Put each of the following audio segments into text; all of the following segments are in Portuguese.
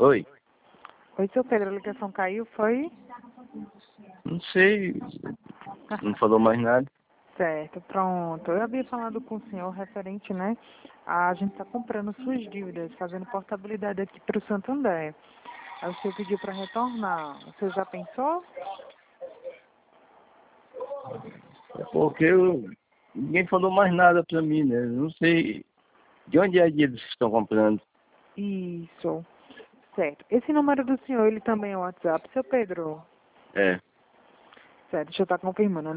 Oi, Oi, seu Pedro, a ligação caiu, foi? não sei, não falou mais nada. Certo, pronto. Eu havia falado com o senhor referente, né? A gente está comprando suas dívidas, fazendo portabilidade aqui para o Santander. Aí o senhor pediu para retornar. O senhor já pensou? É porque ninguém falou mais nada pra mim, né? Não sei de onde é que eles estão comprando. Isso. Certo. Esse número do senhor, ele também é o WhatsApp, seu Pedro? É, Certo, deixa eu estar confirmando.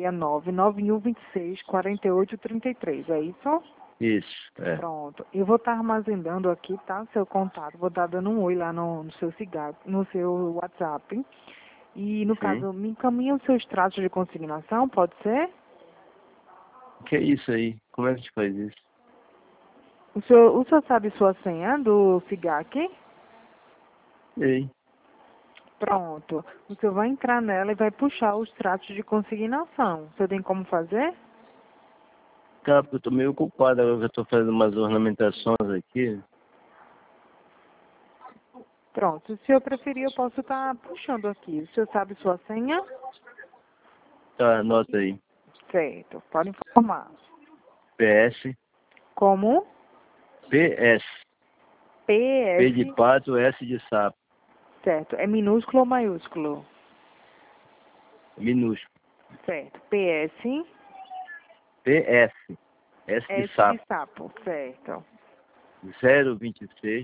969-9126-4833, é isso? isso, é. Pronto. Eu vou estar armazenando aqui, tá? Seu contato. Vou estar dando um oi lá no seu cigarro, no seu WhatsApp. E, no Sim. caso, me encaminha os seus traços de consignação, pode ser? O que é isso aí? Como é que se faz isso? O senhor sabe sua senha do FIGAC? Ei, Pronto. O senhor vai entrar nela e vai puxar os traços de consignação. O senhor tem como fazer? cara, porque eu tô meio ocupado agora que eu tô fazendo umas ornamentações aqui. Pronto. Se o senhor preferir, eu posso estar puxando aqui. O senhor sabe sua senha? Tá, anota aí. Certo. Pode informar. PS, Como? PS. P de PS. pato, S de sapo. Certo. É minúsculo ou maiúsculo? Minúsculo. Certo. PS. PS. S de S de sapo. sapo. Certo. 026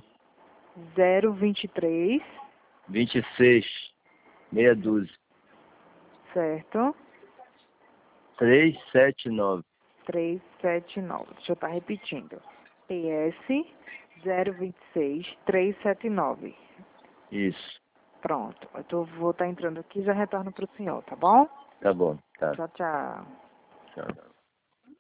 023. 26 meia dúzia. Certo. 379. 379. Deixa eu estar repetindo. PS 026379. Isso. Pronto. Vou estar entrando aqui e já retorno para o senhor, tá bom? Tá bom. Tá. Tchau, tchau. Tchau.